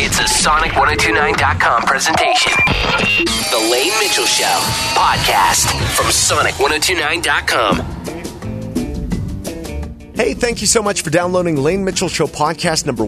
It's a Sonic1029.com presentation. The Lane Mitchell Show podcast from Sonic1029.com. Hey, thank you so much for downloading Lane Mitchell Show podcast number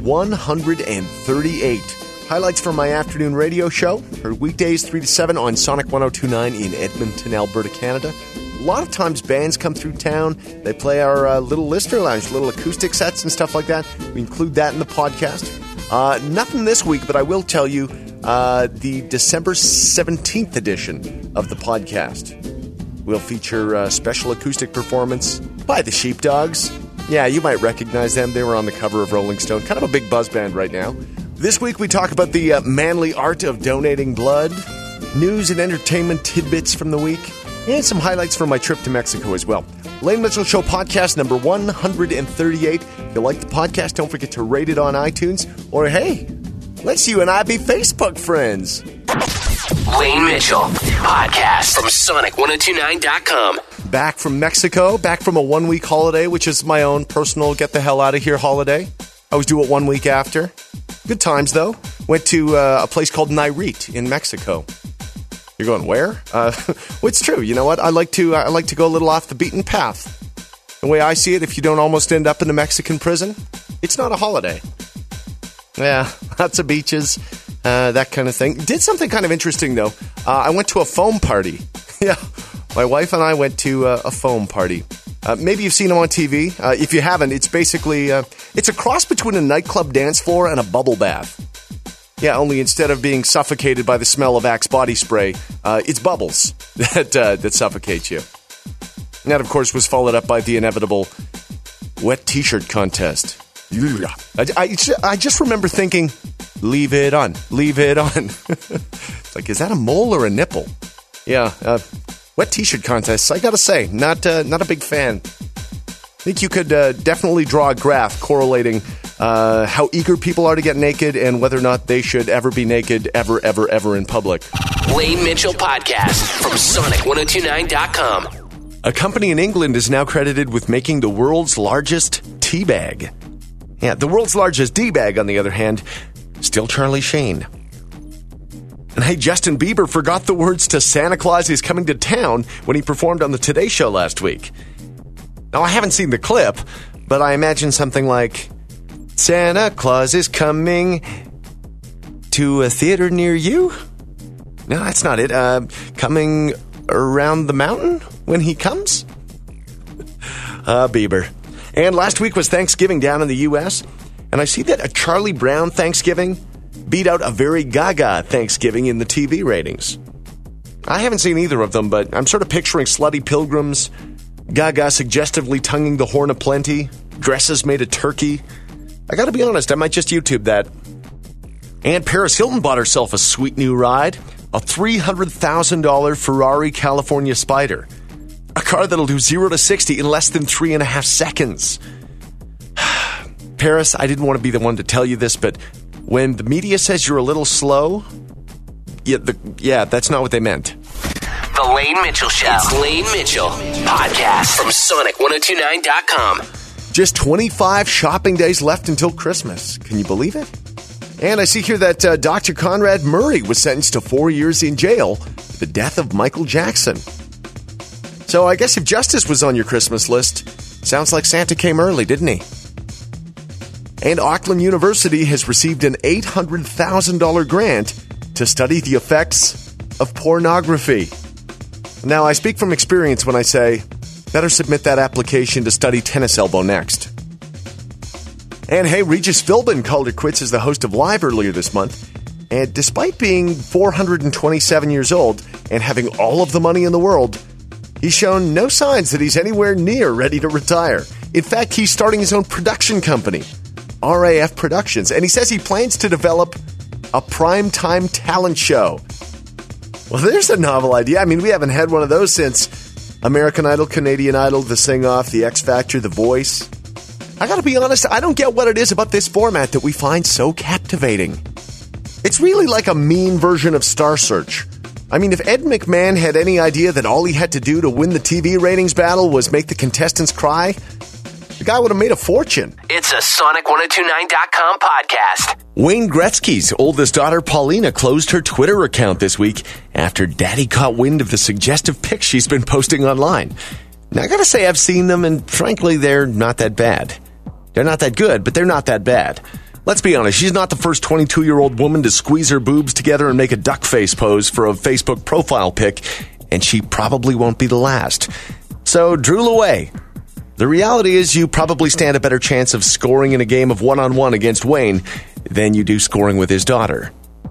138. Highlights from my afternoon radio show. Heard weekdays 3 to 7 on Sonic 1029 in Edmonton, Alberta, Canada. A lot of times bands come through town. They play our little listener lounge, little acoustic sets and stuff like that. We include that in the podcast. Nothing this week, but I will tell you the December 17th edition of the podcast will feature a special acoustic performance by the Sheepdogs. Yeah, you might recognize them. They were on the cover of Rolling Stone. Kind of a big buzz band right now. This week we talk about the manly art of donating blood, news and entertainment tidbits from the week, and some highlights from my trip to Mexico as well. Lane Mitchell Show podcast number 138. If you like the podcast, don't forget to rate it on iTunes. Or hey, let's you and I be Facebook friends. Lane Mitchell podcast from Sonic1029.com. Back from Mexico, back from a 1 week holiday, which is my own personal get the hell out of here holiday. I always do it 1 week after. Good times though. Went to a place called Nayarit in Mexico. You're going, where? Well, it's true. You know what? I like to go a little off the beaten path. The way I see it, if you don't almost end up in a Mexican prison, it's not a holiday. Yeah, lots of beaches, that kind of thing. Did something kind of interesting, though. I went to a foam party. Yeah, my wife and I went to a foam party. Maybe you've seen them on TV. If you haven't, it's basically, it's a cross between a nightclub dance floor and a bubble bath. Yeah, only instead of being suffocated by the smell of Axe body spray, it's bubbles that suffocate you. And that, of course, was followed up by the inevitable wet T-shirt contest. I just remember thinking, leave it on, leave it on. It's like, is that a mole or a nipple? Yeah, wet T-shirt contests, I gotta say, not a big fan. I think you could definitely draw a graph correlating how eager people are to get naked and whether or not they should ever be naked ever in public. Lane Mitchell podcast from Sonic1029.com. A company in England is now credited with making the world's largest tea bag. Yeah, the world's largest D-bag, on the other hand, still Charlie Sheen. And hey, Justin Bieber forgot the words to Santa Claus is Coming to Town when he performed on the Today Show last week. Now, I haven't seen the clip, but I imagine something like, Santa Claus is coming to a theater near you? No, that's not it. Coming around the mountain when he comes? Bieber. And last week was Thanksgiving down in the U.S., and I see that a Charlie Brown Thanksgiving beat out a very Gaga Thanksgiving in the TV ratings. I haven't seen either of them, but I'm sort of picturing slutty pilgrims, Gaga suggestively tonguing the Horn of Plenty, dresses made of turkey. I gotta be honest, I might just YouTube that. And Paris Hilton bought herself a sweet new ride, a $300,000 Ferrari California Spider. A car that'll do 0 to 60 in less than 3.5 seconds. Paris, I didn't want to be the one to tell you this, but when the media says you're a little slow, yeah, that's not what they meant. The Lane Mitchell Show. It's Lane Mitchell podcast from Sonic1029.com. Just 25 shopping days left until Christmas. Can you believe it? And I see here that Dr. Conrad Murray was sentenced to 4 years in jail for the death of Michael Jackson. So I guess if justice was on your Christmas list, sounds like Santa came early, didn't he? And Auckland University has received an $800,000 grant to study the effects of pornography. Now, I speak from experience when I say, better submit that application to study tennis elbow next. And hey, Regis Philbin called it quits as the host of Live earlier this month. And despite being 427 years old and having all of the money in the world, he's shown no signs that he's anywhere near ready to retire. In fact, he's starting his own production company, RAF Productions, and he says he plans to develop a primetime talent show. Well, there's a novel idea. I mean, we haven't had one of those since American Idol, Canadian Idol, The Sing-Off, The X Factor, The Voice. I gotta be honest, I don't get what it is about this format that we find so captivating. It's really like a mean version of Star Search. I mean, if Ed McMahon had any idea that all he had to do to win the TV ratings battle was make the contestants cry, The guy would have made a fortune. It's a Sonic1029.com podcast. Wayne Gretzky's oldest daughter, Paulina, closed her Twitter account this week after Daddy caught wind of the suggestive pics she's been posting online. Now, I gotta say, I've seen them, and frankly, they're not that bad. They're not that good, but they're not that bad. Let's be honest, she's not the first 22-year-old woman to squeeze her boobs together and make a duck face pose for a Facebook profile pic, and she probably won't be the last. So, drool away. The reality is you probably stand a better chance of scoring in a game of one-on-one against Wayne than you do scoring with his daughter.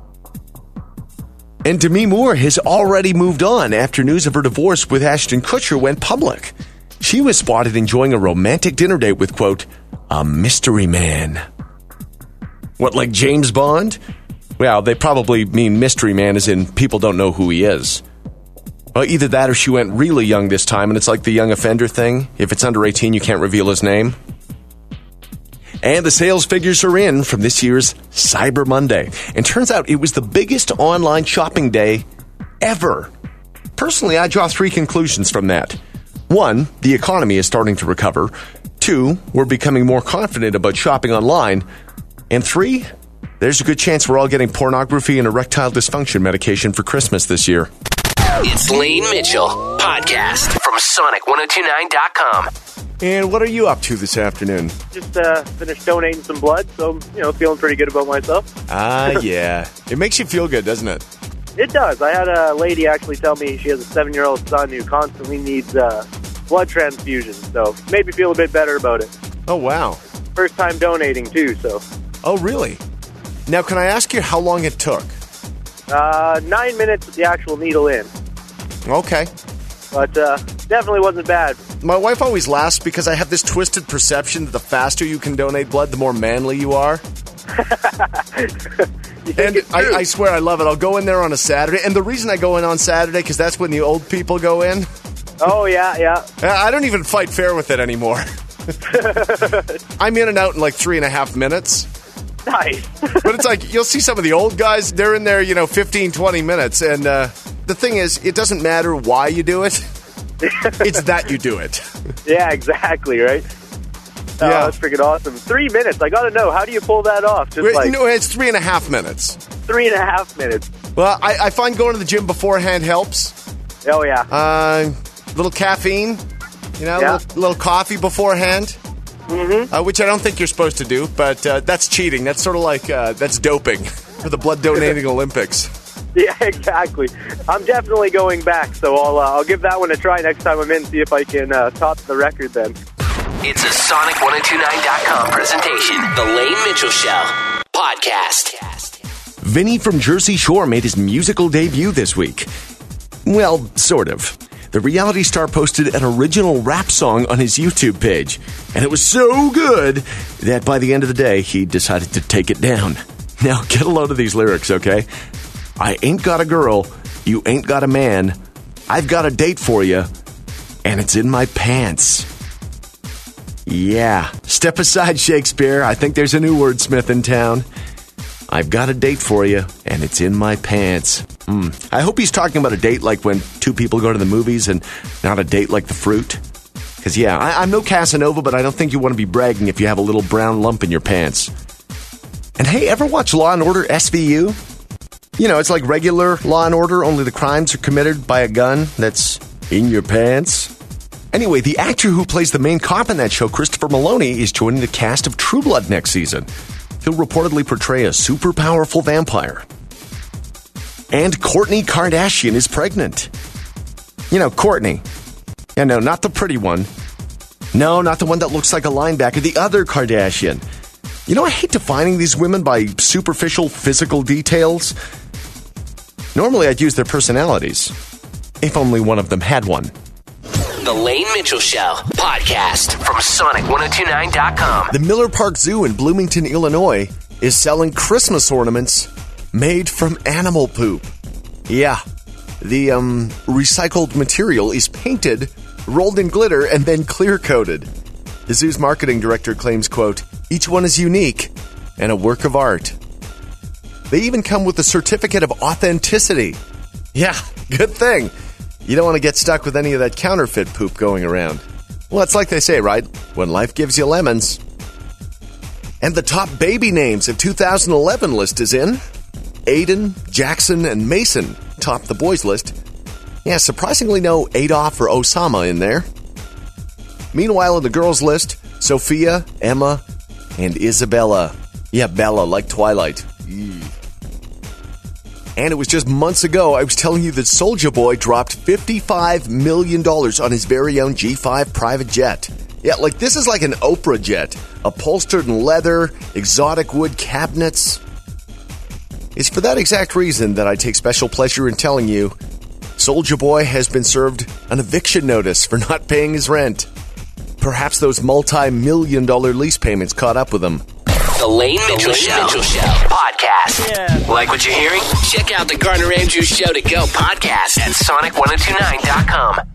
And Demi Moore has already moved on after news of her divorce with Ashton Kutcher went public. She was spotted enjoying a romantic dinner date with, quote, a mystery man. What, like James Bond? Well, they probably mean mystery man as in people don't know who he is. Well, either that or she went really young this time, and it's like the young offender thing. If it's under 18, you can't reveal his name. And the sales figures are in from this year's Cyber Monday. And turns out it was the biggest online shopping day ever. Personally, I draw 3 conclusions from that. 1, the economy is starting to recover. 2, we're becoming more confident about shopping online. And 3, there's a good chance we're all getting pornography and erectile dysfunction medication for Christmas this year. It's Lane Mitchell, podcast from Sonic1029.com. And what are you up to this afternoon? Just finished donating some blood, so, feeling pretty good about myself. Yeah. It makes you feel good, doesn't it? It does. I had a lady actually tell me she has a 7-year-old son who constantly needs blood transfusion, so made me feel a bit better about it. Oh, wow. First time donating, too, so. Oh, really? Now, can I ask you how long it took? 9 minutes with the actual needle in. Okay. But definitely wasn't bad. My wife always laughs because I have this twisted perception that the faster you can donate blood, the more manly you are. And I swear I love it. I'll go in there on a Saturday. And the reason I go in on Saturday, because that's when the old people go in. Oh, yeah. I don't even fight fair with it anymore. I'm in and out in like 3.5 minutes. Nice. But it's like, you'll see some of the old guys, they're in there, 15, 20 minutes. And the thing is, it doesn't matter why you do it. It's that you do it. Yeah, exactly, right? Oh, Yeah. that's freaking awesome. 3 minutes. I got to know, how do you pull that off? Just it's 3.5 minutes. 3.5 minutes. Well, I find going to the gym beforehand helps. Oh, yeah. Little caffeine, little coffee beforehand. Mm-hmm. Which I don't think you're supposed to do, but that's cheating. That's sort of like, that's doping for the blood donating Olympics. Yeah, exactly. I'm definitely going back, so I'll give that one a try next time I'm in, see if I can top the record then. It's a Sonic1029.com presentation. The Lane Mitchell Show podcast. Vinny from Jersey Shore made his musical debut this week. Well, sort of. The reality star posted an original rap song on his YouTube page, and it was so good that by the end of the day, he decided to take it down. Now, get a load of these lyrics, okay? I ain't got a girl, you ain't got a man, I've got a date for you, and it's in my pants. Yeah, step aside, Shakespeare. I think there's a new wordsmith in town. I've got a date for you, and it's in my pants. I hope he's talking about a date like when 2 people go to the movies and not a date like the fruit. Because, yeah, I'm no Casanova, but I don't think you want to be bragging if you have a little brown lump in your pants. And hey, ever watch Law & Order SVU? It's like regular Law & Order, only the crimes are committed by a gun that's in your pants. Anyway, the actor who plays the main cop in that show, Christopher Maloney, is joining the cast of True Blood next season. He'll reportedly portray a super powerful vampire. And Kourtney Kardashian is pregnant. Kourtney. Yeah, no, not the pretty one. No, not the one that looks like a linebacker. The other Kardashian. I hate defining these women by superficial physical details. Normally, I'd use their personalities. If only one of them had one. The Lane Mitchell Show podcast from Sonic1029.com. The Miller Park Zoo in Bloomington, Illinois is selling Christmas ornaments made from animal poop. Yeah, the recycled material is painted, rolled in glitter, and then clear-coated. The zoo's marketing director claims, quote, each one is unique and a work of art. They even come with a certificate of authenticity. Yeah, good thing. You don't want to get stuck with any of that counterfeit poop going around. Well, it's like they say, right? When life gives you lemons. And the top baby names of 2011 list is in. Aiden, Jackson, and Mason top the boys list. Yeah, surprisingly no Adolf or Osama in there. Meanwhile, in the girls list, Sophia, Emma, and Isabella. Yeah, Bella, like Twilight. And it was just months ago I was telling you that Soulja Boy dropped $55 million on his very own G5 private jet. Yeah, like this is like an Oprah jet. Upholstered in leather, exotic wood cabinets. It's for that exact reason that I take special pleasure in telling you Soulja Boy has been served an eviction notice for not paying his rent. Perhaps those multi-million-dollar lease payments caught up with him. The Lane Mitchell Show. Podcast. Yeah. Like what you're hearing? Check out the Gardner Andrews Show to Go podcast at Sonic1029.com.